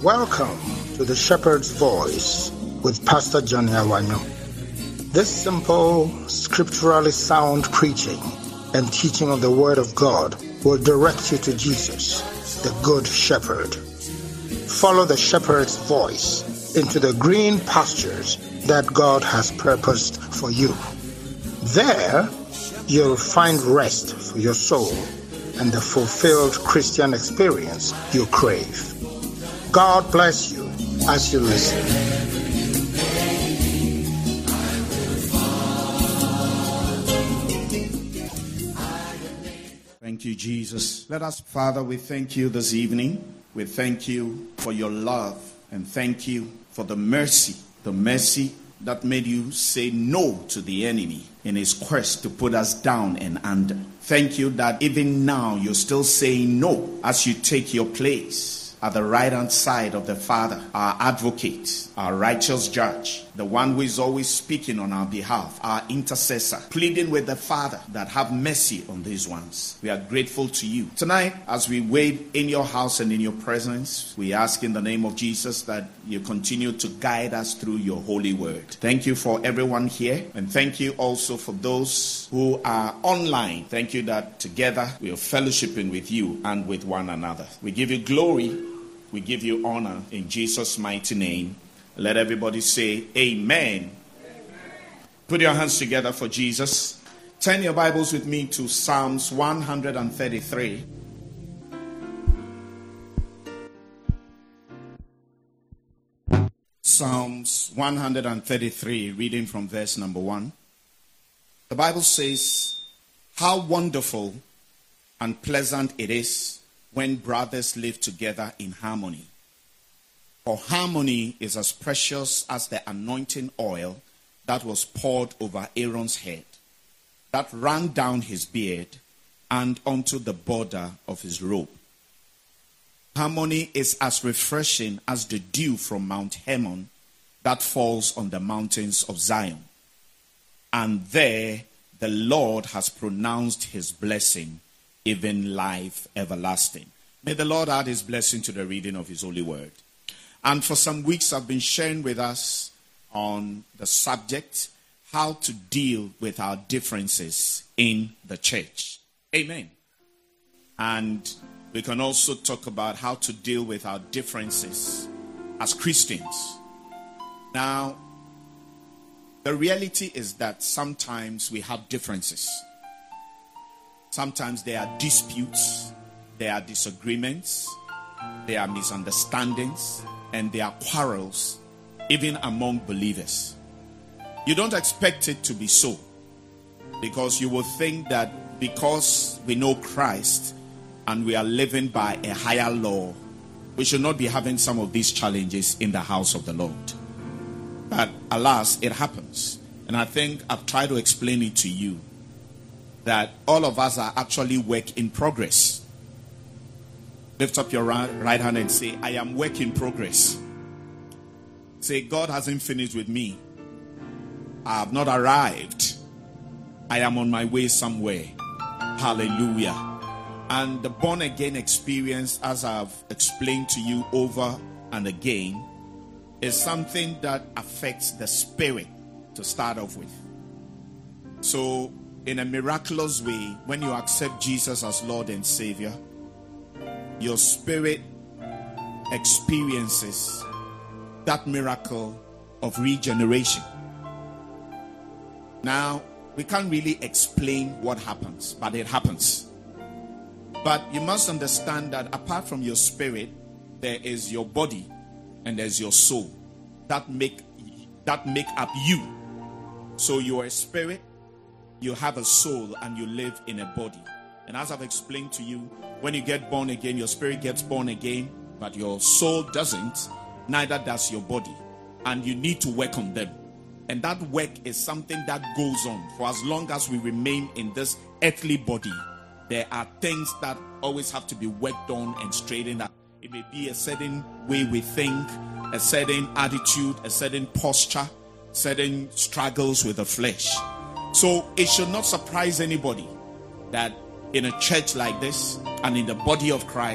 Welcome to the Shepherd's Voice with Pastor Johnny Awanyo. This simple, scripturally sound preaching and teaching of the Word of God will direct you to Jesus, the Good Shepherd. Follow the Shepherd's voice into the green pastures that God has purposed for you. There, you'll find rest for your soul and the fulfilled Christian experience you crave. God bless you as you listen. Thank you, Jesus. Let us, Father, we thank you this evening. We thank you for your love and thank you for the mercy that made you say no to the enemy in his quest to put us down and under. Thank you that even now you're still saying no as you take your place at the right-hand side of the Father, our advocate, our righteous judge, the one who is always speaking on our behalf, our intercessor, pleading with the Father that have mercy on these ones. We are grateful to you. Tonight, as we wait in your house and in your presence, we ask in the name of Jesus that you continue to guide us through your holy word. Thank you for everyone here, and thank you also for those who are online. Thank you that together we are fellowshipping with you and with one another. We give you glory. We give you honor in Jesus' mighty name. Let everybody say amen. Put your hands together for Jesus. Turn your Bibles with me to Psalms 133. Psalms 133, reading from verse number 1. The Bible says, "How wonderful and pleasant it is when brothers live together in harmony. For harmony is as precious as the anointing oil that was poured over Aaron's head, that ran down his beard and onto the border of his robe. Harmony is as refreshing as the dew from Mount Hermon that falls on the mountains of Zion. And there the Lord has pronounced his blessing, even life everlasting." May the Lord add his blessing to the reading of his holy word. And for some weeks I've been sharing with us on the subject, how to deal with our differences in the church. Amen. And we can also talk about how to deal with our differences as Christians. Now, the reality is that sometimes we have differences. Sometimes there are disputes, there are disagreements, there are misunderstandings, and there are quarrels, even among believers. You don't expect it to be so, because you will think that because we know Christ and we are living by a higher law, we should not be having some of these challenges in the house of the Lord. But alas, it happens. And I think I've tried to explain it to you that all of us are actually work in progress. Lift up your right hand and say, "I am work in progress." Say, "God hasn't finished with me. I have not arrived. I am on my way somewhere." Hallelujah. And the born again experience, as I've explained to you over and again, is something that affects the spirit to start off with. So, in a miraculous way, when you accept Jesus as Lord and Savior, your spirit experiences that miracle of regeneration. Now, we can't really explain what happens, but it happens. But you must understand that apart from your spirit, there is your body and there's your soul that make up you. So you are a spirit, you have a soul, and you live in a body. And as I've explained to you, when you get born again, your spirit gets born again, but your soul doesn't, neither does your body. And you need to work on them. And that work is something that goes on. For as long as we remain in this earthly body, there are things that always have to be worked on and straightened out. It may be a certain way we think, a certain attitude, a certain posture, certain struggles with the flesh. So it should not surprise anybody that in a church like this and in the body of Christ,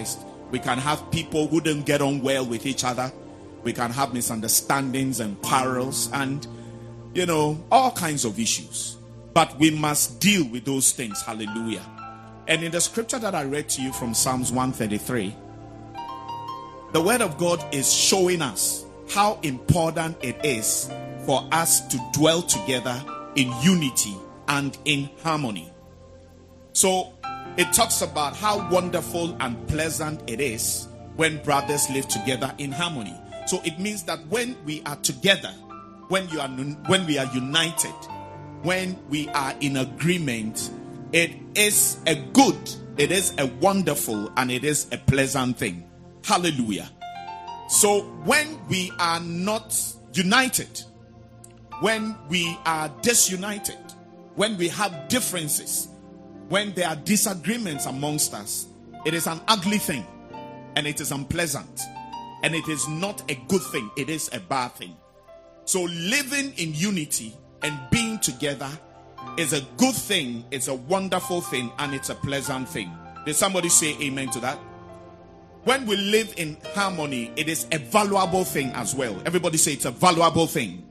We can have people who don't get on well with each other. We can have misunderstandings and quarrels and, all kinds of issues. But we must deal with those things. Hallelujah. And in the scripture that I read to you from Psalms 133, the word of God is showing us how important it is for us to dwell together in unity and in harmony. So it talks about how wonderful and pleasant it is when brothers live together in harmony. So it means that when we are together, when we are united, when we are in agreement, it is a good, it is a wonderful, and it is a pleasant thing. Hallelujah. So when we are not united, when we are disunited, when we have differences, when there are disagreements amongst us, it is an ugly thing and it is unpleasant and it is not a good thing. It is a bad thing. So living in unity and being together is a good thing, it's a wonderful thing, and it's a pleasant thing. Did somebody say amen to that? When we live in harmony, it is a valuable thing as well. Everybody say it's a valuable thing.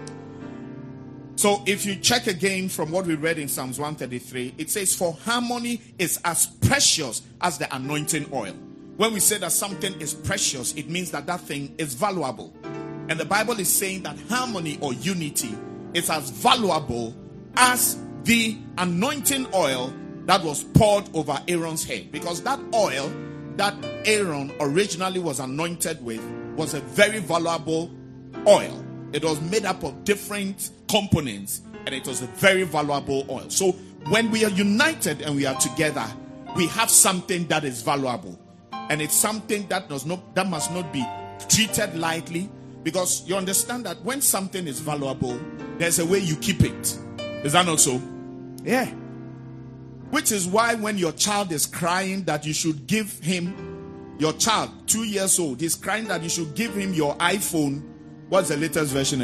So if you check again from what we read in Psalms 133, it says, for harmony is as precious as the anointing oil. When we say that something is precious, it means that that thing is valuable. And the Bible is saying that harmony or unity is as valuable as the anointing oil that was poured over Aaron's head. Because that oil that Aaron originally was anointed with was a very valuable oil. It was made up of different components and it was a very valuable oil. So when we are united and we are together, we have something that is valuable. And it's something that must not be treated lightly, because you understand that when something is valuable, there's a way you keep it. Is that not so? Yeah. Which is why when your child is crying that you should give him, your child, 2 years old, is crying that you should give him your iPhone. What's the latest version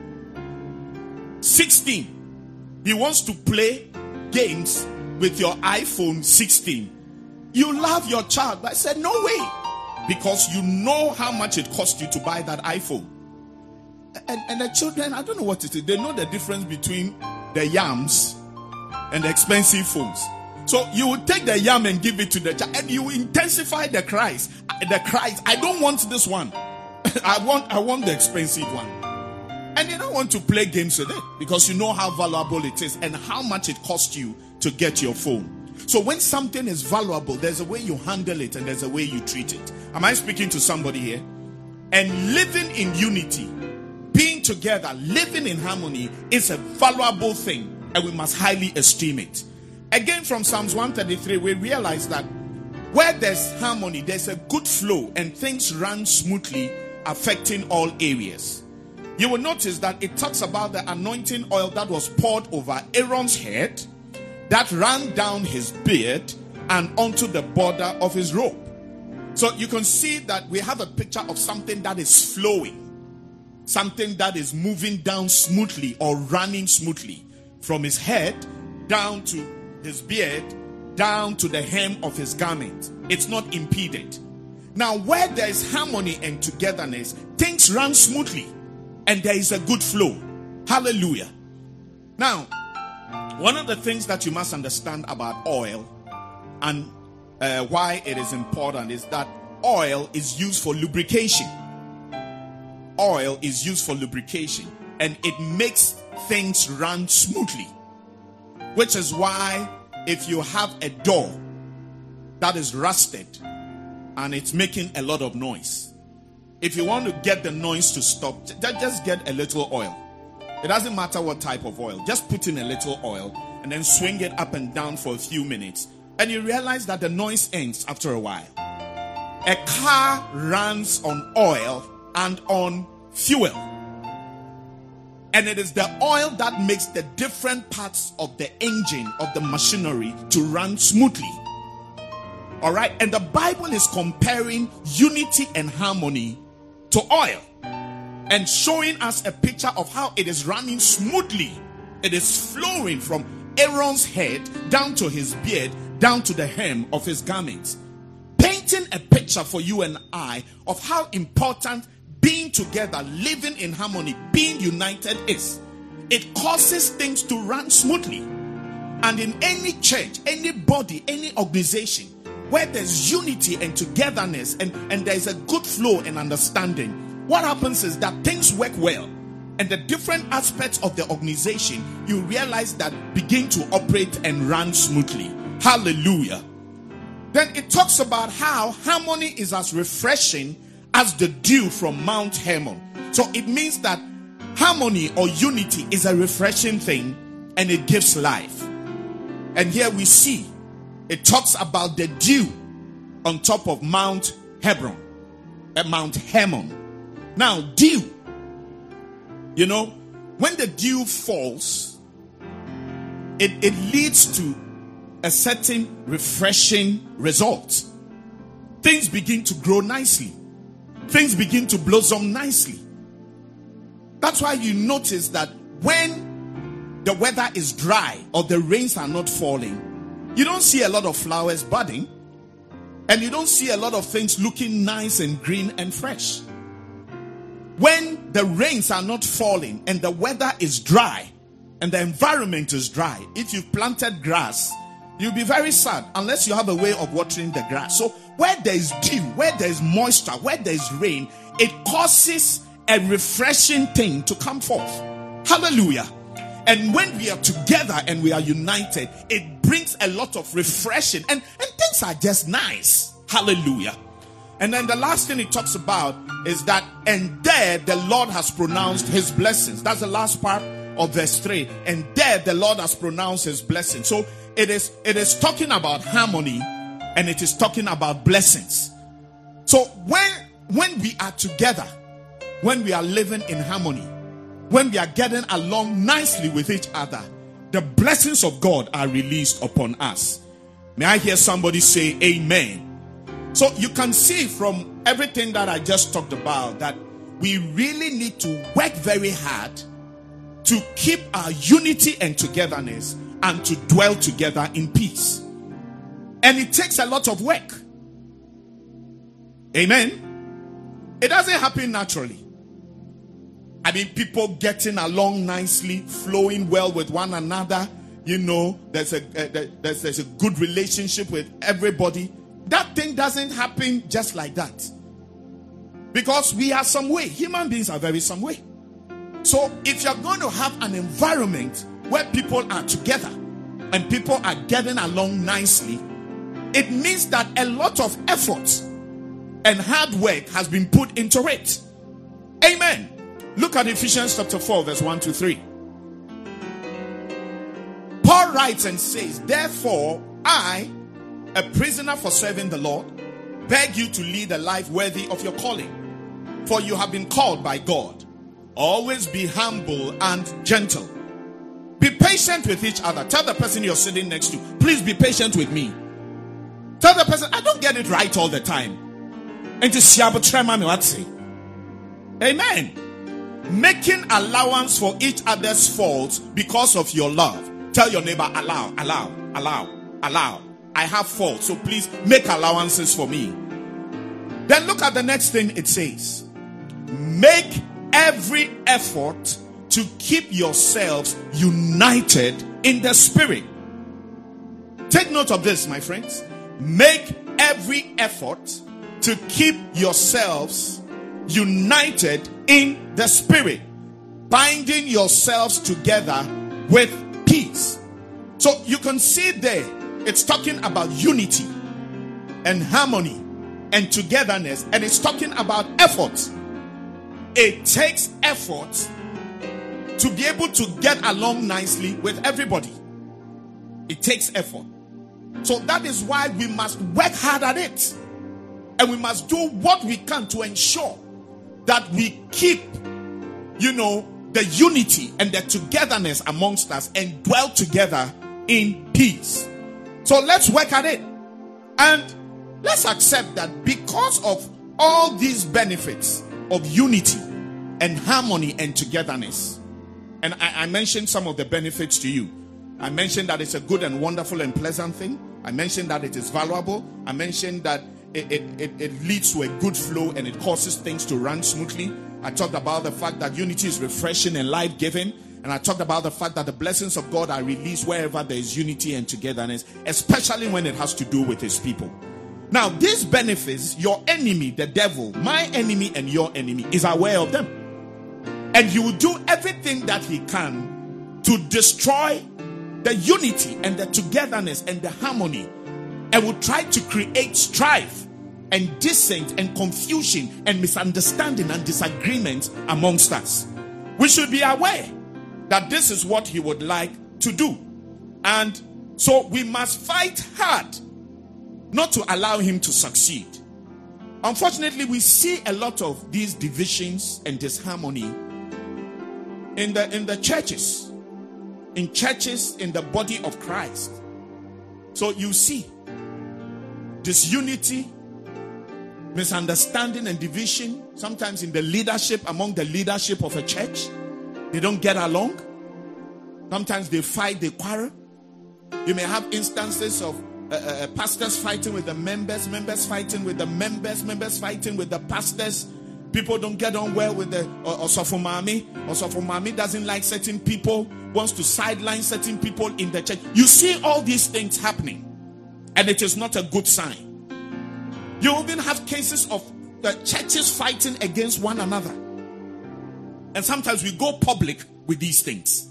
again? 16. He wants to play games with your iPhone 16. You love your child. But I said, no way. Because you know how much it cost you to buy that iPhone. And the children, I don't know what it is. They know the difference between the yams and the expensive phones. So you will take the yam and give it to the child, and you intensify the cries. I don't want this one. I want the expensive one. And you don't want to play games with it because you know how valuable it is and how much it costs you to get your phone. So when something is valuable, there's a way you handle it and there's a way you treat it. Am I speaking to somebody here? And living in unity, being together, living in harmony is a valuable thing, and we must highly esteem it. Again, from Psalms 133, we realize that where there's harmony, there's a good flow and things run smoothly, affecting all areas. You will notice that it talks about the anointing oil that was poured over Aaron's head, that ran down his beard and onto the border of his robe. So you can see that we have a picture of something that is flowing, something that is moving down smoothly or running smoothly from his head down to his beard, down to the hem of his garment. It's not impeded. Now, where there is harmony and togetherness, things run smoothly and there is a good flow. Hallelujah. Now, one of the things that you must understand about oil and why it is important is that oil is used for lubrication. Oil is used for lubrication and it makes things run smoothly. Which is why if you have a door that is rusted and it's making a lot of noise, if you want to get the noise to stop, just get a little oil. It doesn't matter what type of oil. Just put in a little oil and then swing it up and down for a few minutes. And you realize that the noise ends after a while. A car runs on oil and on fuel. And it is the oil that makes the different parts of the engine, of the machinery, to run smoothly. All right? And the Bible is comparing unity and harmony to oil and showing us a picture of how it is running smoothly. It is flowing from Aaron's head down to his beard, down to the hem of his garments. painting a picture for you and I of how important being together, living in harmony, being united is. It causes things to run smoothly. And in any church, any body, any organization, where there's unity and togetherness and there's a good flow and understanding, what happens is that things work well. And the different aspects of the organization, you realize that begin to operate and run smoothly. Hallelujah. Then it talks about how harmony is as refreshing as the dew from Mount Hermon. So it means that harmony or unity is a refreshing thing and it gives life. And here we see it talks about the dew on top of Mount Hebron, Mount Hermon. Now, dew, you know, when the dew falls, it leads to a certain refreshing result. Things begin to grow nicely. Things begin to blossom nicely. That's why you notice that when the weather is dry or the rains are not falling, you don't see a lot of flowers budding, and you don't see a lot of things looking nice and green and fresh. When the rains are not falling and the weather is dry and the environment is dry, if you've planted grass, you'll be very sad unless you have a way of watering the grass. So where there is dew, where there is moisture, where there is rain, it causes a refreshing thing to come forth. Hallelujah. And when we are together and we are united, it brings a lot of refreshing and things are just nice. Hallelujah. And then the last thing it talks about is that, and there the Lord has pronounced his blessings. That's the last part of verse 3. And there the Lord has pronounced his blessings. So it is talking about harmony and it is talking about blessings. So when we are together, when we are living in harmony, when we are getting along nicely with each other, the blessings of God are released upon us. May I hear somebody say amen? So you can see from everything that I just talked about that we really need to work very hard to keep our unity and togetherness and to dwell together in peace. And it takes a lot of work. Amen? It doesn't happen naturally. I mean, people getting along nicely, flowing well with one another. You know, there's a good relationship with everybody. That thing doesn't happen just like that. Because we are some way. Human beings are very some way. So if you're going to have an environment where people are together and people are getting along nicely, it means that a lot of effort and hard work has been put into it. Amen. Look at Ephesians chapter 4, verse 1-3. Paul writes and says, therefore, I, a prisoner for serving the Lord, beg you to lead a life worthy of your calling. For you have been called by God. Always be humble and gentle. Be patient with each other. Tell the person you're sitting next to, please be patient with me. Tell the person, I don't get it right all the time. And to see amen. Making allowance for each other's faults because of your love. Tell your neighbor, allow. I have faults, so please make allowances for me. Then look at the next thing it says. Make every effort to keep yourselves united in the Spirit. Take note of this, my friends. Make every effort to keep yourselves united in the Spirit, binding yourselves together with peace. So you can see there, it's talking about unity and harmony and togetherness, and it's talking about effort. It takes effort to be able to get along nicely with everybody. It takes effort. So that is why we must work hard at it, and we must do what we can to ensure that we keep, the unity and the togetherness amongst us and dwell together in peace. So let's work at it. And let's accept that because of all these benefits of unity and harmony and togetherness, and I mentioned some of the benefits to you. I mentioned that it's a good and wonderful and pleasant thing. I mentioned that it is valuable. I mentioned that it leads to a good flow and it causes things to run smoothly. I talked about the fact that unity is refreshing and life-giving. And I talked about the fact that the blessings of God are released wherever there is unity and togetherness, especially when it has to do with his people. Now, these benefits, your enemy, the devil, my enemy and your enemy, is aware of them. And he will do everything that he can to destroy the unity and the togetherness and the harmony, and will try to create strife and dissent and confusion and misunderstanding and disagreement amongst us. We should be aware that this is what he would like to do. And so we must fight hard not to allow him to succeed. Unfortunately, we see a lot of these divisions and disharmony in the churches. In churches, in the body of Christ. So you see disunity, misunderstanding and division, sometimes in the leadership, among the leadership of a church. They don't get along. Sometimes they fight, they quarrel. You may have instances of pastors fighting with the members, members fighting with the members, members fighting with the pastors. People don't get on well with the Osofumami. Osofumami doesn't like certain people, wants to sideline certain people in the church. You see all these things happening, and it is not a good sign. You even have cases of the churches fighting against one another. And sometimes we go public with these things.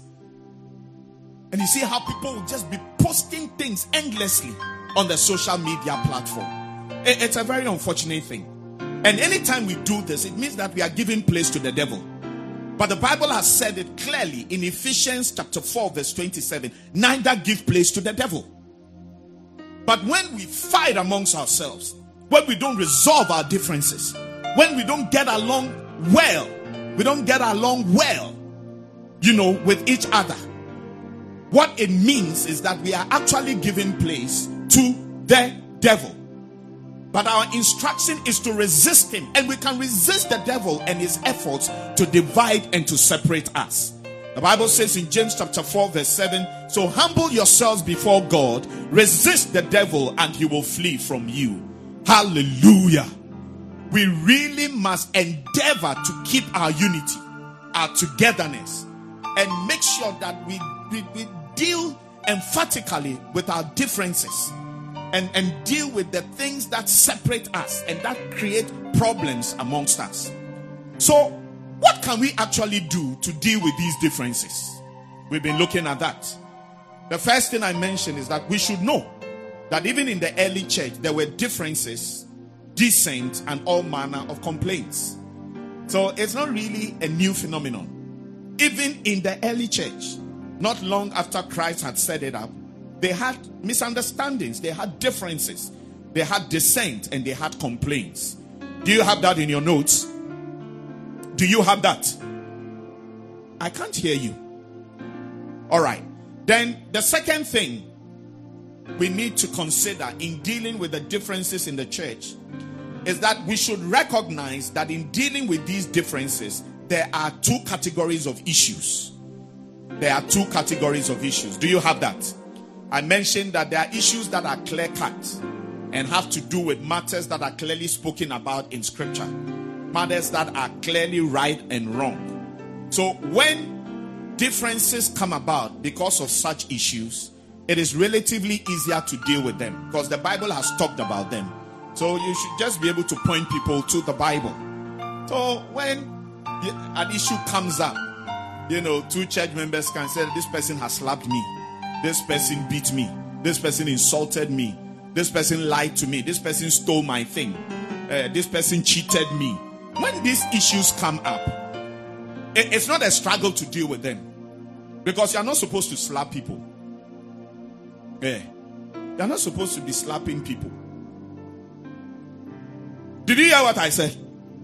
And you see how people will just be posting things endlessly on the social media platform. It's a very unfortunate thing. And anytime we do this, it means that we are giving place to the devil. But the Bible has said it clearly in Ephesians chapter 4 verse 27. Neither give place to the devil. But when we fight amongst ourselves, when we don't resolve our differences, when we don't get along well, with each other, what it means is that we are actually giving place to the devil. But our instruction is to resist him, and we can resist the devil and his efforts to divide and to separate us. The Bible says in James chapter 4 verse 7, so humble yourselves before God, resist the devil and he will flee from you. Hallelujah. We really must endeavor to keep our unity, our togetherness, and make sure that we deal emphatically with our differences and deal with the things that separate us and that create problems amongst us. So, what can we actually do to deal with these differences? We've been looking at that. The first thing I mentioned is that we should know that even in the early church, there were differences, dissent, and all manner of complaints. So it's not really a new phenomenon. Even in the early church, not long after Christ had set it up, they had misunderstandings, they had differences, they had dissent, and they had complaints. Do you have that in your notes? Do you have that? I can't hear you. All right. Then the second thing we need to consider in dealing with the differences in the church is that we should recognize that in dealing with these differences, there are two categories of issues. There are two categories of issues. Do you have that? I mentioned that there are issues that are clear-cut and have to do with matters that are clearly spoken about in Scripture. Matters that are clearly right and wrong. So when differences come about because of such issues, it is relatively easier to deal with them because the Bible has talked about them. So you should just be able to point people to the Bible. So when an issue comes up, two church members can say, this person has slapped me, this person beat me, this person insulted me, this person lied to me, this person stole my thing, this person cheated me. When these issues come up, it's not a struggle to deal with them because you're not supposed to slap people. You're not supposed to be slapping people. Did you hear what I said?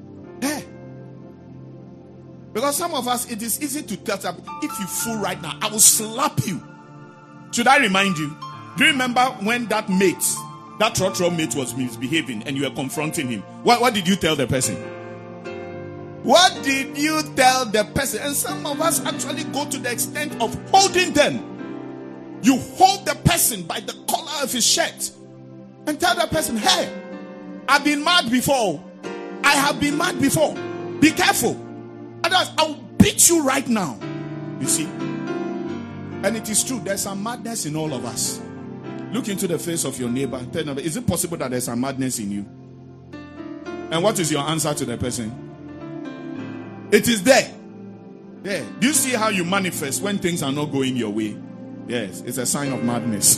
Because some of us, it is easy to tell them, if you fool right now, I will slap you. Should I remind you? Do you remember when that trotro mate was misbehaving and you were confronting him? What did you tell the person? What did you tell the person? And some of us actually go to the extent of holding them. You hold the person by the collar of his shirt and tell the person, hey, I've been mad before. I have been mad before. Be careful. Otherwise, I'll beat you right now. You see? And it is true. There's some madness in all of us. Look into the face of your neighbor. Tell them, is it possible that there's some madness in you? And what is your answer to the person? It is there. Yeah. Do you see how you manifest when things are not going your way? Yes, it's a sign of madness.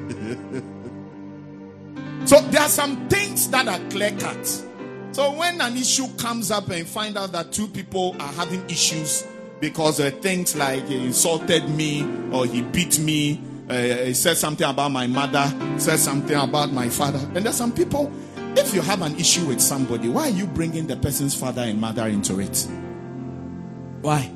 So there are some things that are clear cut. So when an issue comes up and you find out that two people are having issues because things like he insulted me or he beat me, he said something about my mother, said something about my father. And there's some people, if you have an issue with somebody, why are you bringing the person's father and mother into it? Why?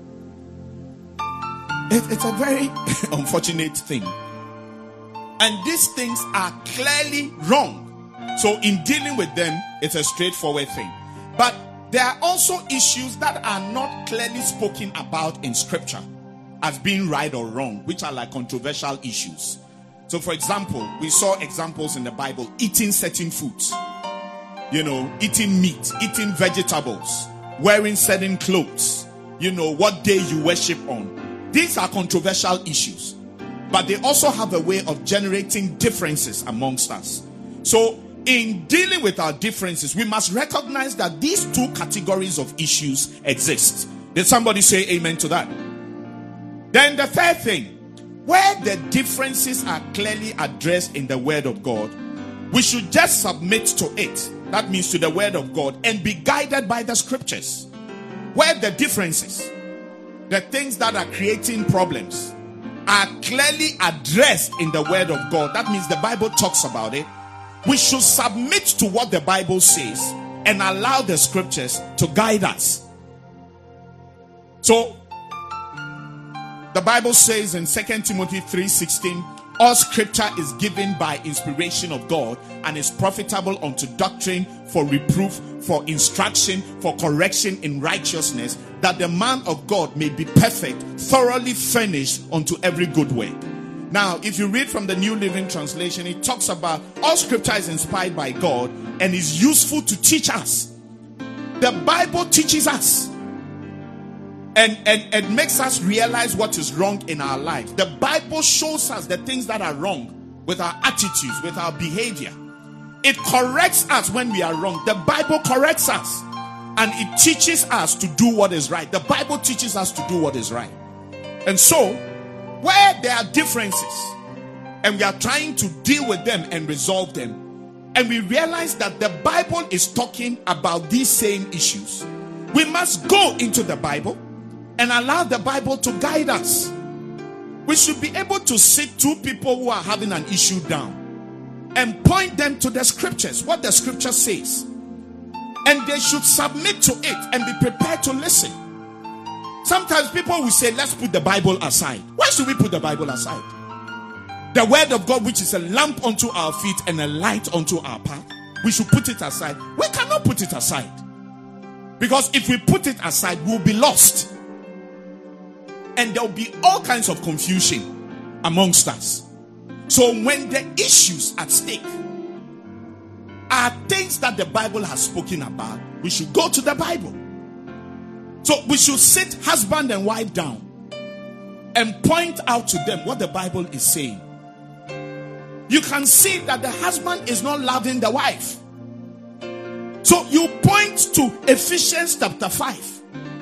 It's a very unfortunate thing. And these things are clearly wrong. So in dealing with them, it's a straightforward thing. But there are also issues that are not clearly spoken about in scripture as being right or wrong, which are like controversial issues. So for example, we saw examples in the Bible, eating certain foods, eating meat, eating vegetables, wearing certain clothes, what day you worship on. These are controversial issues, but they also have a way of generating differences amongst us. So in dealing with our differences, we must recognize that these two categories of issues exist. Did somebody say amen to that? Then the third thing, where the differences are clearly addressed in the Word of God, we should just submit to it. That means to the Word of God, and be guided by the scriptures. Where the differences, the things that are creating problems, are clearly addressed in the Word of God. That means the Bible talks about it. We should submit to what the Bible says and allow the scriptures to guide us. So, the Bible says in 2 Timothy 3:16, all scripture is given by inspiration of God and is profitable unto doctrine, for reproof, for instruction, for correction in righteousness, that the man of God may be perfect, thoroughly furnished unto every good work. Now, if you read from the New Living Translation, it talks about all scripture is inspired by God and is useful to teach us. The Bible teaches us and makes us realize what is wrong in our lives. The Bible shows us the things that are wrong with our attitudes, with our behavior. It corrects us when we are wrong. The Bible corrects us and it teaches us to do what is right. The Bible teaches us to do what is right. And so, where there are differences and we are trying to deal with them and resolve them, and we realize that the Bible is talking about these same issues, we must go into the Bible and allow the Bible to guide us. We should be able to sit two people who are having an issue down and point them to the scriptures, what the scripture says, and they should submit to it and be prepared to listen. Sometimes people will say, let's put the Bible aside. Why should we put the Bible aside? The Word of God, which is a lamp unto our feet and a light unto our path, we should put it aside. We cannot put it aside, because if we put it aside, we'll be lost. And there will be all kinds of confusion amongst us. So when the issues at stake are things that the Bible has spoken about, we should go to the Bible. So we should sit husband and wife down and point out to them what the Bible is saying. You can see that the husband is not loving the wife. So you point to Ephesians chapter 5.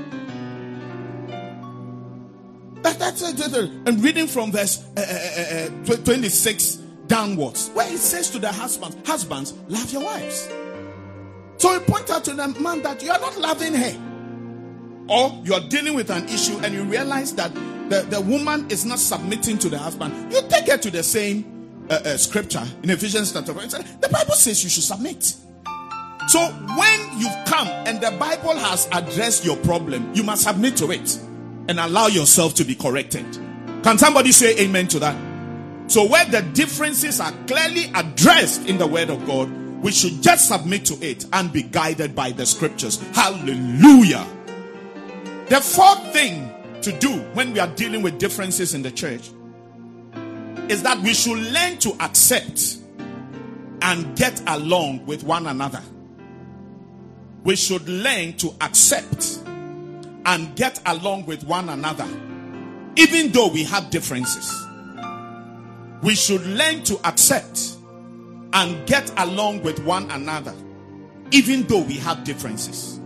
That's it. And reading from verse 26 downwards, where it says to the husbands, love your wives. So you point out to the man that you are not loving her. Or you are dealing with an issue and you realize that the woman is not submitting to the husband. You take her to the same scripture in Ephesians chapter 5. The Bible says you should submit. So when you've come and the Bible has addressed your problem, you must submit to it and allow yourself to be corrected. Can somebody say amen to that? So where the differences are clearly addressed in the Word of God, we should just submit to it and be guided by the scriptures. Hallelujah. The fourth thing to do when we are dealing with differences in the church is that we should learn to accept and get along with one another. We should learn to accept and get along with one another, even though we have differences. We should learn to accept and get along with one another, even though we have differences.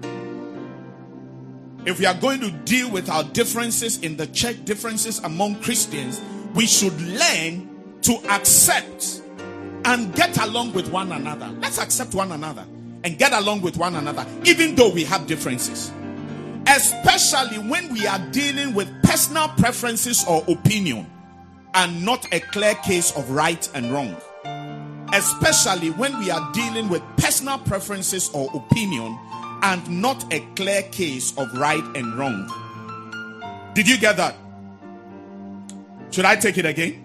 If we are going to deal with our differences in the church, differences among Christians, we should learn to accept and get along with one another. Let's accept one another and get along with one another, even though we have differences. Especially when we are dealing with personal preferences or opinion and not a clear case of right and wrong. Especially when we are dealing with personal preferences or opinion and not a clear case of right and wrong. Did you get that? Should I take it again?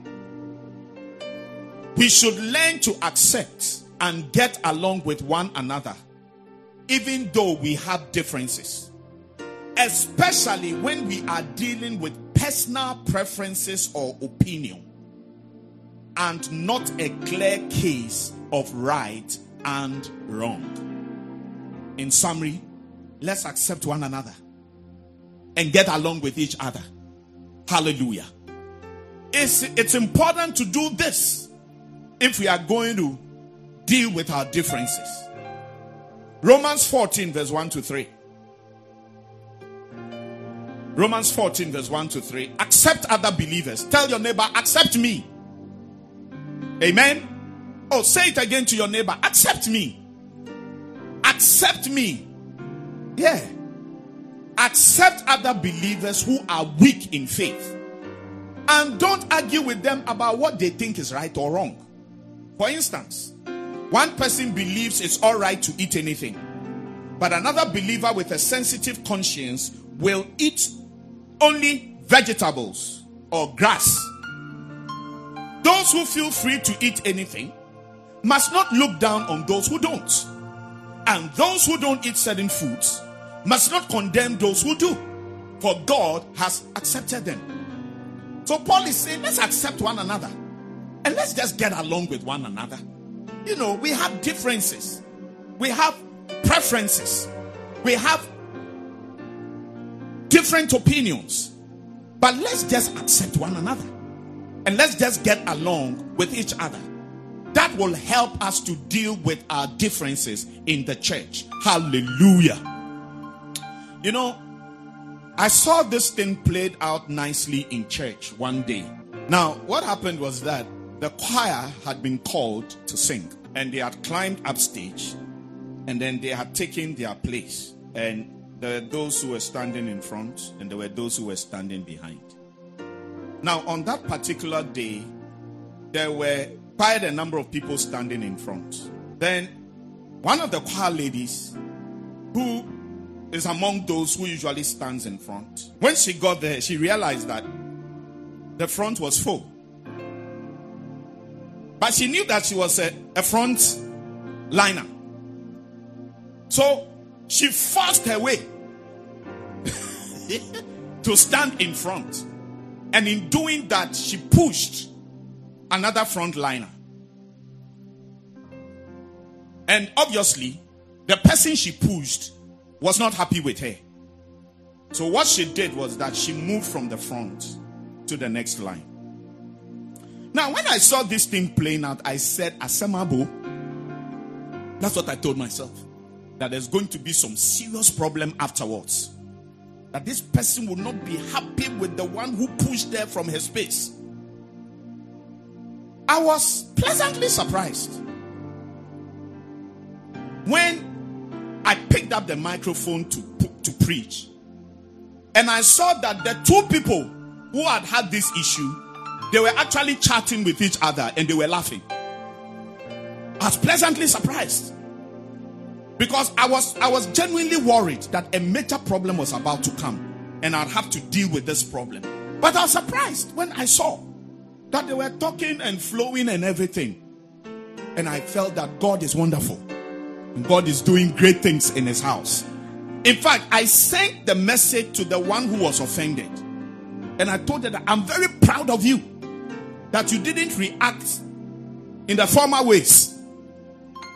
We should learn to accept and get along with one another, even though we have differences. Especially when we are dealing with personal preferences or opinion and not a clear case of right and wrong. In summary, let's accept one another and get along with each other. Hallelujah. It's important to do this if we are going to deal with our differences. Romans 14 verse 1 to 3. Romans 14 verse 1 to 3. Accept other believers. Tell your neighbor, accept me. Amen. Oh, say it again to your neighbor. Accept me. Accept me. Yeah. Accept other believers who are weak in faith. And don't argue with them about what they think is right or wrong. For instance, one person believes it's all right to eat anything, but another believer with a sensitive conscience will eat only vegetables or grass. Those who feel free to eat anything must not look down on those who don't. And those who don't eat certain foods must not condemn those who do, for God has accepted them. So Paul is saying, let's accept one another and let's just get along with one another. You know, we have differences. We have preferences. We have different opinions. But let's just accept one another. And let's just get along with each other. That will help us to deal with our differences in the church. Hallelujah. You know, I saw this thing played out nicely in church one day. Now, what happened was that the choir had been called to sing. And they had climbed upstage. And then they had taken their place. And there were those who were standing in front. And there were those who were standing behind. Now, on that particular day, there were quite a number of people standing in front. Then, one of the choir ladies, who is among those who usually stands in front, when she got there, she realized that the front was full. But she knew that she was a front liner. So, she forced her way to stand in front. And in doing that, she pushed another frontliner. And obviously, the person she pushed was not happy with her. So what she did was that she moved from the front to the next line. Now, when I saw this thing playing out, I said, Asemabo. That's what I told myself. That there's going to be some serious problem afterwards. That this person will not be happy with the one who pushed her from her space. I was pleasantly surprised when I picked up the microphone to preach. And I saw that the two people who had this issue, they were actually chatting with each other and they were laughing. I was pleasantly surprised. Because I was genuinely worried that a major problem was about to come and I'd have to deal with this problem. But I was surprised when I saw that they were talking and flowing and everything. And I felt that God is wonderful. And God is doing great things in his house. In fact, I sent the message to the one who was offended. And I told her that I'm very proud of you. That you didn't react in the former ways.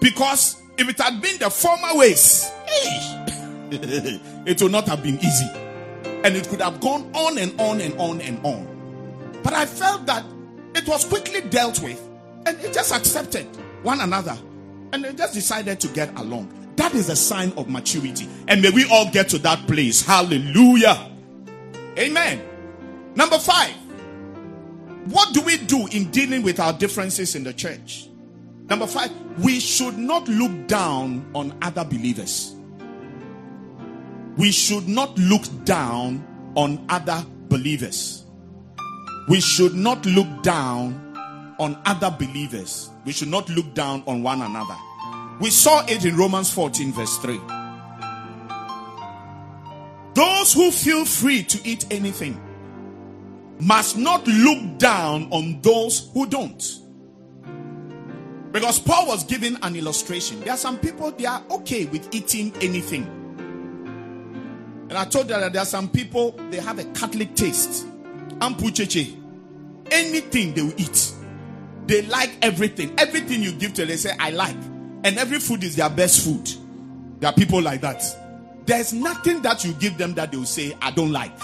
Because if it had been the former ways, it would not have been easy. And it could have gone on and on and on and on. But I felt that it was quickly dealt with. And it just accepted one another. And they just decided to get along. That is a sign of maturity. And may we all get to that place. Hallelujah. Amen. Number 5. What do we do in dealing with our differences in the church? Number 5. We should not look down on other believers. We should not look down on other believers. We should not look down on other believers. We should not look down on one another. We saw it in Romans 14 verse 3. Those who feel free to eat anything must not look down on those who don't. Because Paul was giving an illustration. There are some people, they are okay with eating anything. And I told you that there are some people, they have a Catholic taste. Ampucheche. Anything they will eat. They like everything. Everything you give to them, they say, I like. And every food is their best food. There are people like that. There's nothing that you give them that they will say, I don't like.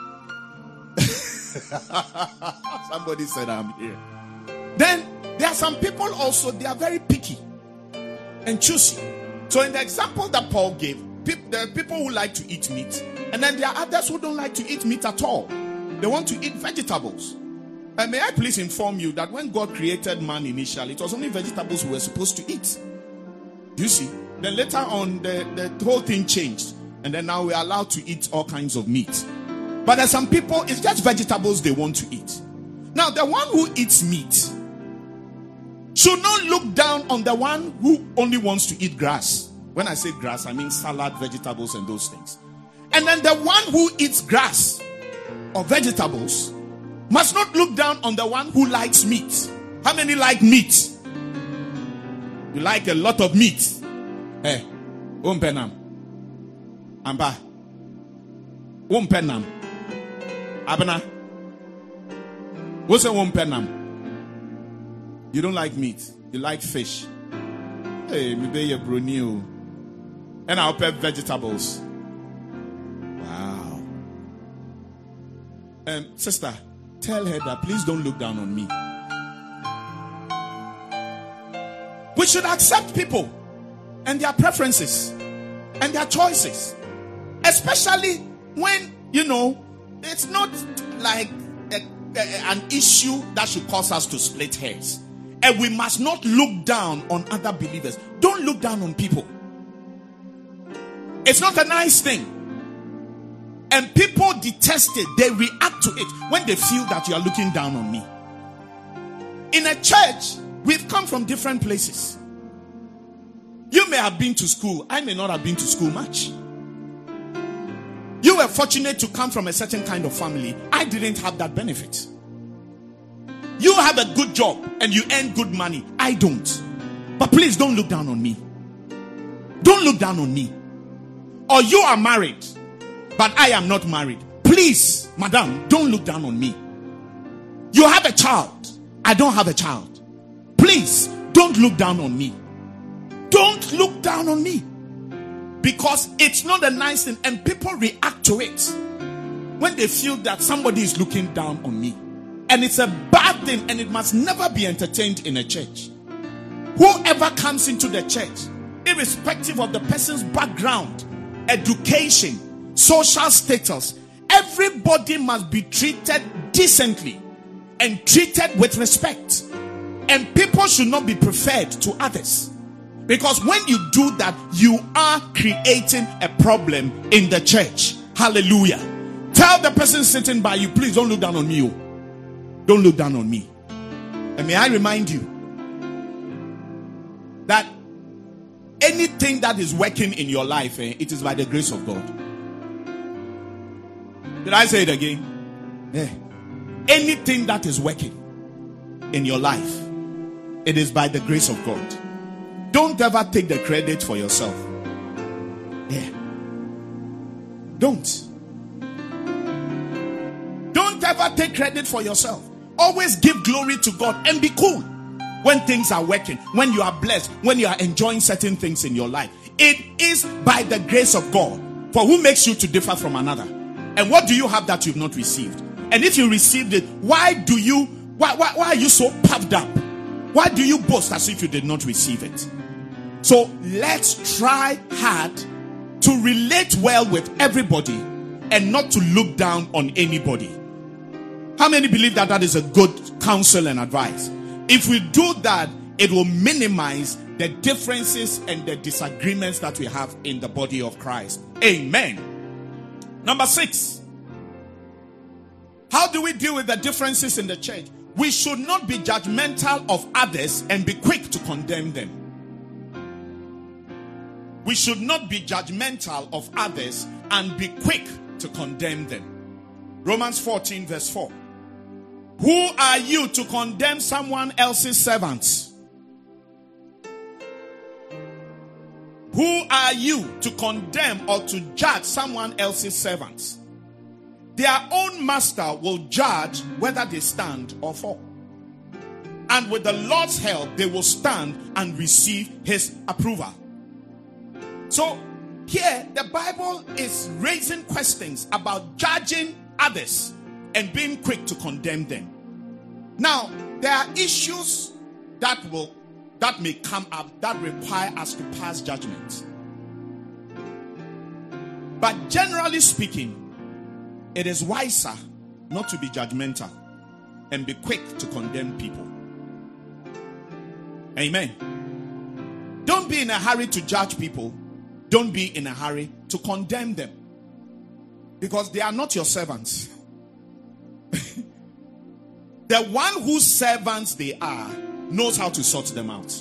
Somebody said, I'm here. Then there are some people also, they are very picky and choosy. So in the example that Paul gave, there are people who like to eat meat. And then there are others who don't like to eat meat at all. They want to eat vegetables. And may I please inform you that when God created man initially, it was only vegetables we were supposed to eat. You see? Then later on, the whole thing changed. And then now we are allowed to eat all kinds of meat. But there's some people, it's just vegetables they want to eat. Now, the one who eats meat should not look down on the one who only wants to eat grass. When I say grass, I mean salad, vegetables, and those things. And then the one who eats grass or vegetables must not look down on the one who likes meat. How many like meat? You like a lot of meat. Hey, umpenam. Amba. Umpenam. Abana. What's a umpenam? You don't like meat. You like fish. Hey, maybe you're brunio. And I'll pay vegetables. Wow. Sister, tell her that please don't look down on me. We should accept people and their preferences and their choices. Especially when, it's not like an issue that should cause us to split hairs. And we must not look down on other believers. Don't look down on people. It's not a nice thing. And people detest it. They react to it when they feel that you are looking down on me. In a church, we've come from different places. You may have been to school. I may not have been to school much. You were fortunate to come from a certain kind of family. I didn't have that benefit. You have a good job and you earn good money. I don't. But please don't look down on me. Don't look down on me. Or you are married, but I am not married. Please, madam, don't look down on me. You have a child. I don't have a child. Please, don't look down on me. Don't look down on me. Because it's not a nice thing. And people react to it when they feel that somebody is looking down on me. And it's a bad thing, and it must never be entertained in a church. Whoever comes into the church, irrespective of the person's background, education, social status, everybody must be treated decently and treated with respect. And people should not be preferred to others. Because when you do that, you are creating a problem in the church. Hallelujah. Tell the person sitting by you, please don't look down on me. Don't look down on me. And may I remind you that anything that is working in your life, it is by the grace of God. Did I say it again? Yeah. Anything that is working in your life, it is by the grace of God. Don't ever take the credit for yourself. Yeah. Don't ever take credit for yourself. Always give glory to God and be cool. when things are working, when you are blessed, when you are enjoying certain things in your life. It is by the grace of God. For who makes you to differ from another? And what do you have that you've not received? And if you received it, why are you so puffed up? Why do you boast as if you did not receive it? So let's try hard to relate well with everybody and not to look down on anybody. How many believe that that is a good counsel and advice? If we do that, it will minimize the differences and the disagreements that we have in the body of Christ. Amen. Number 6. How do we deal with the differences in the church? We should not be judgmental of others and be quick to condemn them. We should not be judgmental of others and be quick to condemn them. Romans 14 verse 4. Who are you to condemn someone else's servants? Who are you to condemn or to judge someone else's servants? Their own master will judge whether they stand or fall. And with the Lord's help, they will stand and receive his approval. So here, the Bible is raising questions about judging others and being quick to condemn them. Now, there are issues that may come up that require us to pass judgment. But generally speaking, it is wiser not to be judgmental and be quick to condemn people. Amen. Don't be in a hurry to judge people. Don't be in a hurry to condemn them, because they are not your servants. The one whose servants they are knows how to sort them out.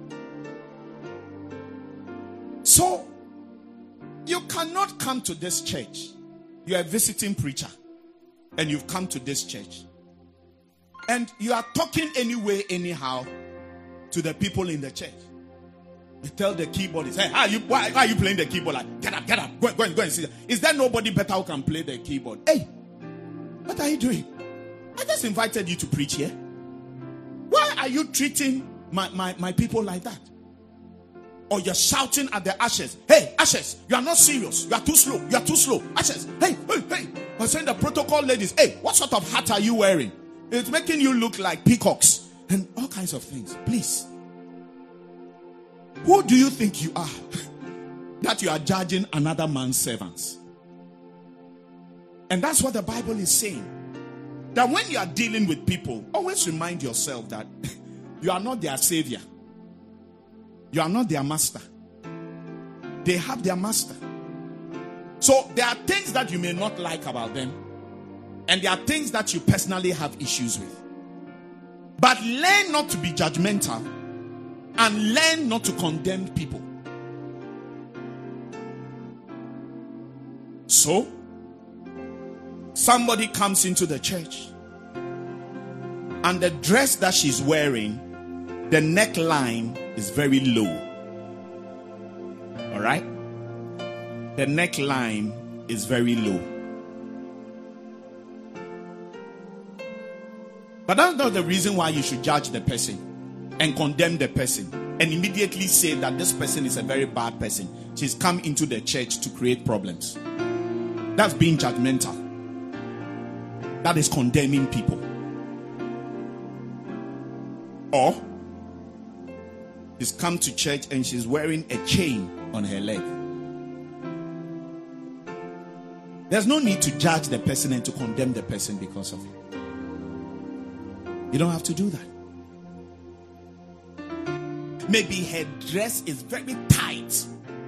So, you cannot come to this church. You are a visiting preacher and you've come to this church and you are talking anyway, anyhow to the people in the church. You tell the keyboardist, hey, why are you playing the keyboard? Like, get up, go and sit. Is there nobody better who can play the keyboard? Hey, what are you doing? I just invited you to preach here. Why are you treating my people like that? Or you're shouting at the ushers, hey, ushers, you are not serious. You are too slow. You are too slow. Ushers, hey. Or saying the protocol ladies, hey, what sort of hat are you wearing? It's making you look like peacocks and all kinds of things. Please. Who do you think you are that you are judging another man's servants? And that's what the Bible is saying. That when you are dealing with people, always remind yourself that you are not their savior. You are not their master. They have their master. So there are things that you may not like about them, and there are things that you personally have issues with. But learn not to be judgmental and learn not to condemn people. So, somebody comes into the church and the dress that she's wearing, the neckline is very low. All right? The neckline is very low. But that's not the reason why you should judge the person and condemn the person and immediately say that this person is a very bad person. She's come into the church to create problems. That's being judgmental. That is condemning people. Or she's come to church and she's wearing a chain on her leg. There's no need to judge the person and to condemn the person because of it. You don't have to do that. Maybe her dress is very tight.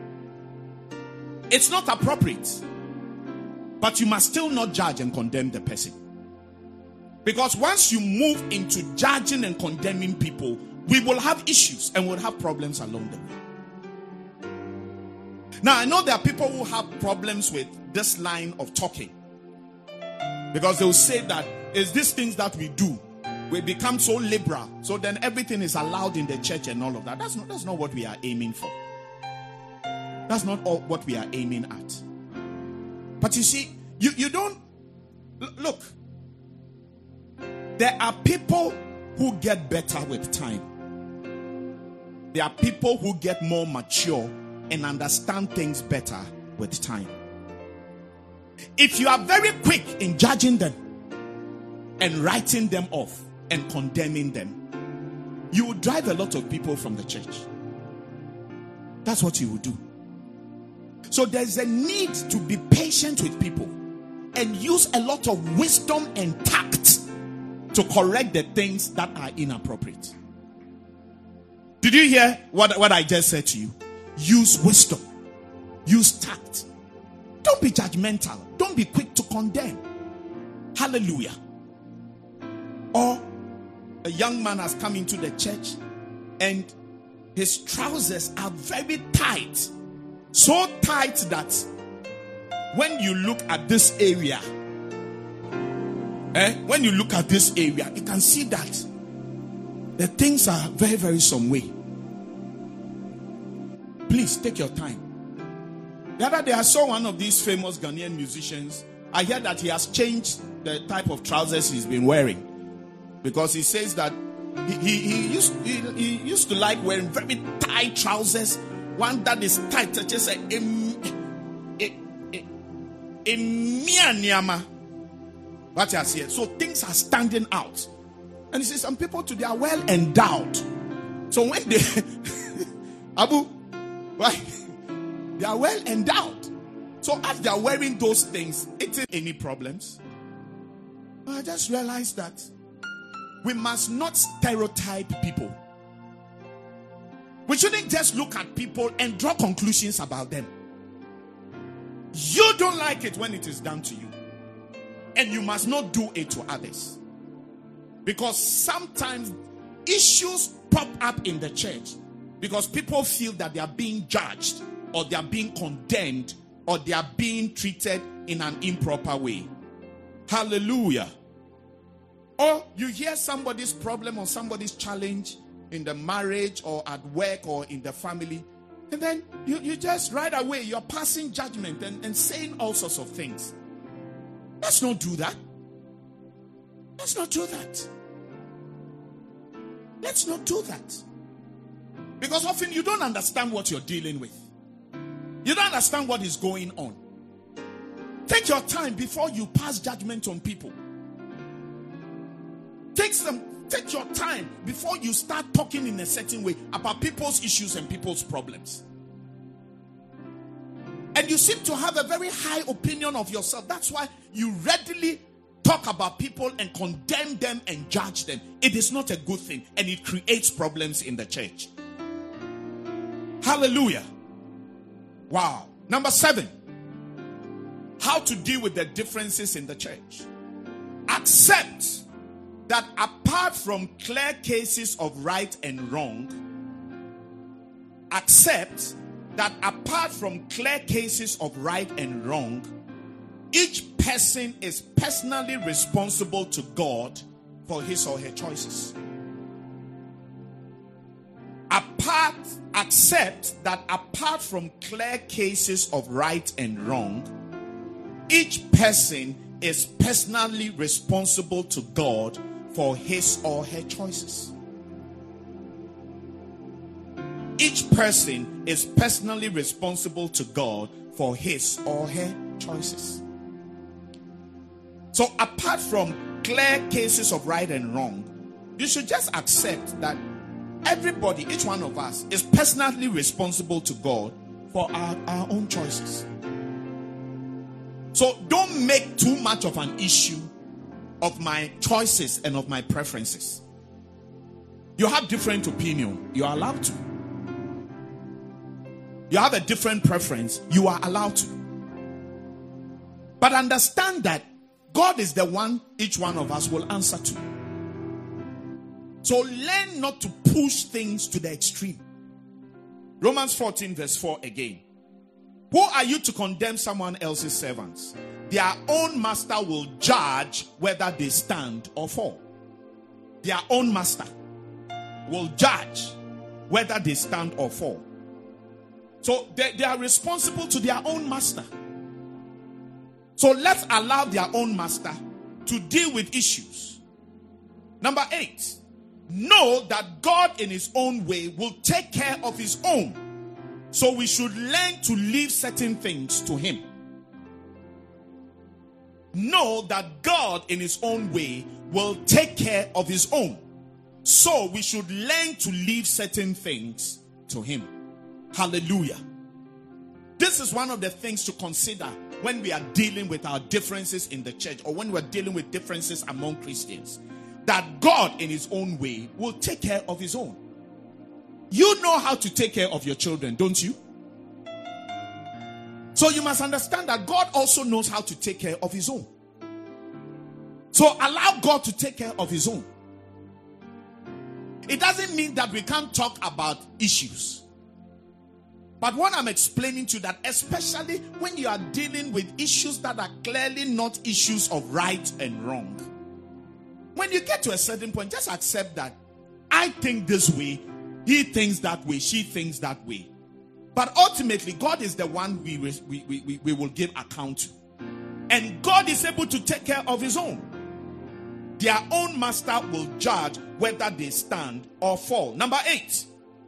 It's not appropriate. But you must still not judge and condemn the person. Because once you move into judging and condemning people, we will have issues and we'll have problems along the way. Now, I know there are people who have problems with this line of talking. Because they will say that it's these things that we do. We become so liberal. So then everything is allowed in the church and all of that. That's not what we are aiming for. That's not all what we are aiming at. But you see, you don't... Look. There are people who get better with time. there are people who get more mature and understand things better with time. If you are very quick in judging them and writing them off and condemning them, you will drive a lot of people from the church. That's what you will do. So there's a need to be patient with people and use a lot of wisdom and tact to correct the things that are inappropriate. Did you hear what I just said to you? Use wisdom. Use tact. Don't be judgmental. Don't be quick to condemn. Hallelujah. Or a young man has come into the church and his trousers are very tight. So tight that when you look at this area, you can see that the things are very, very some way. Please take your time. The other day I saw one of these famous Ghanaian musicians. I heard that he has changed the type of trousers he's been wearing, because he says that he used to like wearing very tight trousers, one that is tight, just like what I see. So things are standing out. And he says some people today are well endowed. So when they Abu, right? They are well endowed. So as they are wearing those things, it isn't any problems. I just realized that we must not stereotype people. We shouldn't just look at people and draw conclusions about them. You don't like it when it is done to you, and you must not do it to others. Because sometimes issues pop up in the church because people feel that they are being judged, or they are being condemned, or they are being treated in an improper way. Hallelujah. Or you hear somebody's problem or somebody's challenge in the marriage or at work or in the family, and then you just right away you're passing judgment and saying all sorts of things. Let's not do that. Let's not do that. Let's not do that. Because often you don't understand what you're dealing with. You don't understand what is going on. Take your time before you pass judgment on people. Take your time before you start talking in a certain way about people's issues and people's problems. And you seem to have a very high opinion of yourself. That's why you readily talk about people and condemn them and judge them. It is not a good thing, and it creates problems in the church. Hallelujah. Wow. Number 7. How to deal with the differences in the church. Accept that apart from clear cases of right and wrong, each person is personally responsible to God for his or her choices. Accept that apart from clear cases of right and wrong, each person is personally responsible to God for his or her choices. Each person is personally responsible to God for his or her choices. So apart from clear cases of right and wrong, you should just accept that everybody, each one of us, is personally responsible to God for our own choices. So don't make too much of an issue of my choices and of my preferences. You have different opinion, you are allowed to. You have a different preference, you are allowed to. But understand that God is the one each one of us will answer to. So learn not to push things to the extreme. Romans 14 verse 4 again. Who are you to condemn someone else's servants? Their own master will judge whether they stand or fall. Their own master will judge whether they stand or fall. So they are responsible to their own master. So let's allow their own master to deal with issues. Number 8, know that God in his own way will take care of his own. So we should learn to leave certain things to him. Know that God in his own way will take care of his own. So we should learn to leave certain things to him. Hallelujah. This is one of the things to consider when we are dealing with our differences in the church, or when we're dealing with differences among Christians. That God in his own way will take care of his own. You know how to take care of your children, don't you? So you must understand that God also knows how to take care of his own. So allow God to take care of his own. It doesn't mean that we can't talk about issues. But what I'm explaining to you, that especially when you are dealing with issues that are clearly not issues of right and wrong, when you get to a certain point, just accept that I think this way, he thinks that way, she thinks that way. But ultimately, God is the one we will give account to. And God is able to take care of his own. Their own master will judge whether they stand or fall. Number 8.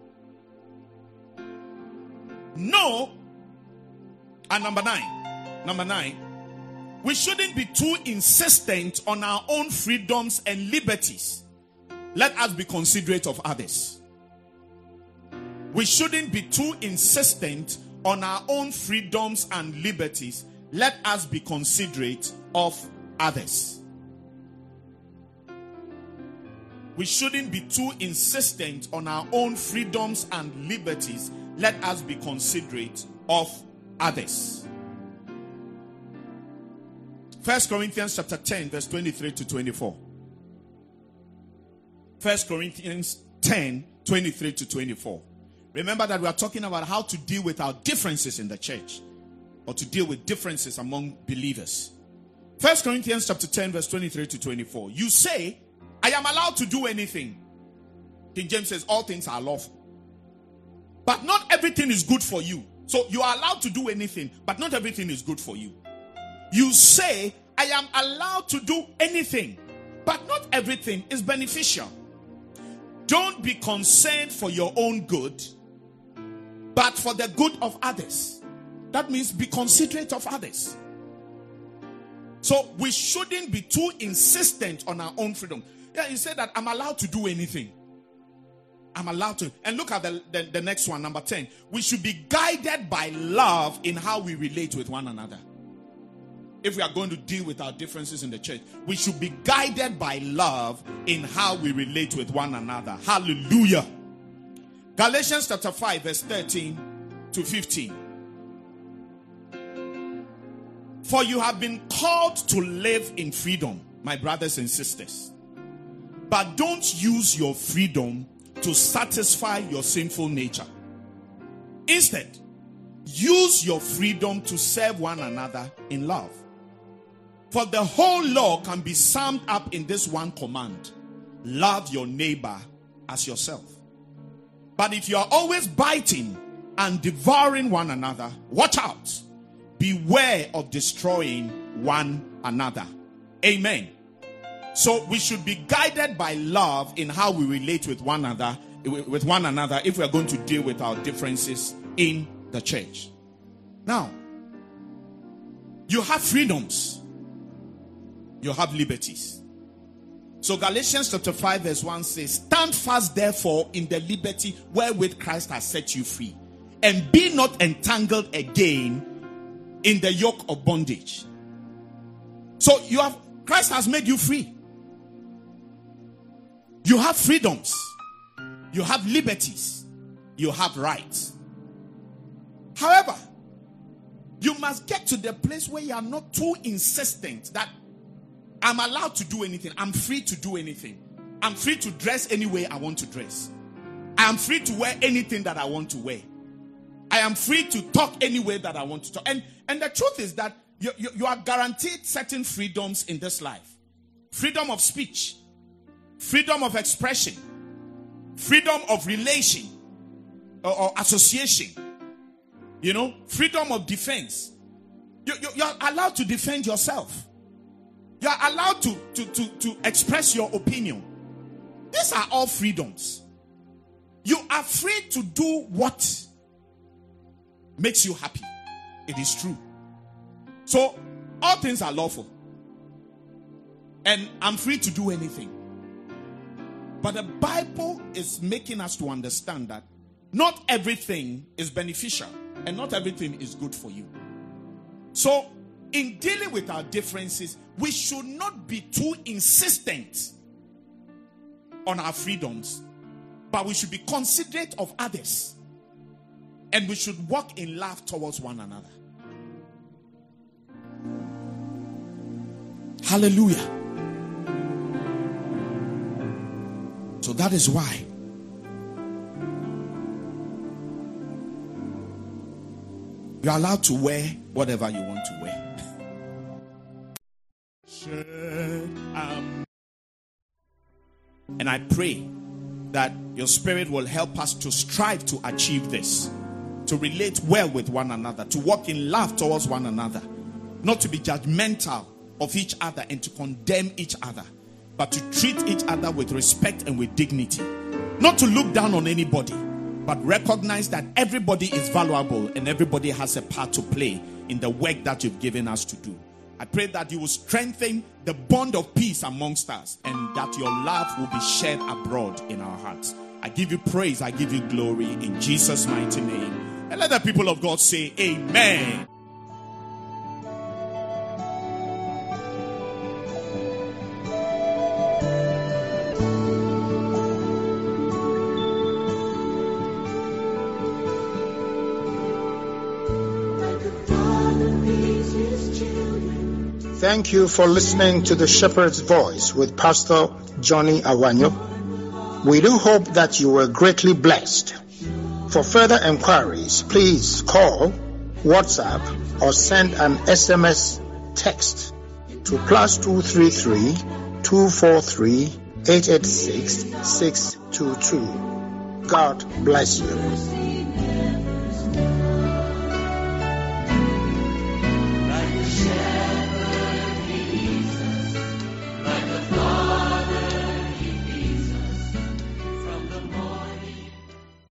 No. And number 9. We shouldn't be too insistent on our own freedoms and liberties. Let us be considerate of others. We shouldn't be too insistent on our own freedoms and liberties. Let us be considerate of others. We shouldn't be too insistent on our own freedoms and liberties. Let us be considerate of others. 1 Corinthians chapter 10, verse 23 to 24. 1 Corinthians 10, 23 to 24. Remember that we are talking about how to deal with our differences in the church, or to deal with differences among believers. 1 Corinthians chapter 10, verse 23 to 24. You say, I am allowed to do anything. King James says, all things are lawful. But not everything is good for you. So you are allowed to do anything, but not everything is good for you. You say, I am allowed to do anything, but not everything is beneficial. Don't be concerned for your own good, but for the good of others. That means be considerate of others. So we shouldn't be too insistent on our own freedom. Yeah, you say that I'm allowed to do anything. I'm allowed to. And look at the next one, number 10. We should be guided by love in how we relate with one another. If we are going to deal with our differences in the church, we should be guided by love in how we relate with one another. Hallelujah. Galatians chapter 5, verse 13 to 15. For you have been called to live in freedom, my brothers and sisters. But don't use your freedom to satisfy your sinful nature. Instead, use your freedom to serve one another in love. For the whole law can be summed up in this one command: love your neighbor as yourself. But if you are always biting and devouring one another, watch out. Beware of destroying one another. Amen. So we should be guided by love in how we relate with one another if we are going to deal with our differences in the church. Now, you have freedoms. You have liberties. So Galatians chapter 5 verse 1 says, stand fast therefore in the liberty wherewith Christ has set you free, and be not entangled again in the yoke of bondage. So Christ has made you free. You have freedoms. You have liberties. You have rights. However, you must get to the place where you are not too insistent that I'm allowed to do anything. I'm free to do anything. I'm free to dress any way I want to dress. I am free to wear anything that I want to wear. I am free to talk any way that I want to talk. And the truth is that you are guaranteed certain freedoms in this life. Freedom of speech. Freedom of expression. Freedom of relation or association. Freedom of defense. You are allowed to defend yourself. You are allowed to express your opinion. These are all freedoms. You are free to do what makes you happy. It is true. So, all things are lawful. And I'm free to do anything. But the Bible is making us to understand that not everything is beneficial and not everything is good for you. So, in dealing with our differences, we should not be too insistent on our freedoms, but we should be considerate of others. And we should walk in love towards one another. Hallelujah. So that is why you are allowed to wear whatever you want to wear. And I pray that your spirit will help us to strive to achieve this, to relate well with one another, to walk in love towards one another, not to be judgmental of each other and to condemn each other, but to treat each other with respect and with dignity. Not to look down on anybody, but recognize that everybody is valuable and everybody has a part to play in the work that you've given us to do. I pray that you will strengthen the bond of peace amongst us and that your love will be shared abroad in our hearts. I give you praise, I give you glory in Jesus' mighty name. And let the people of God say amen. Thank you for listening to the Shepherd's Voice with Pastor Johnny Awanyo. We do hope that you were greatly blessed. For further enquiries, please call, WhatsApp, or send an SMS text to +233 243 886 622. God bless you.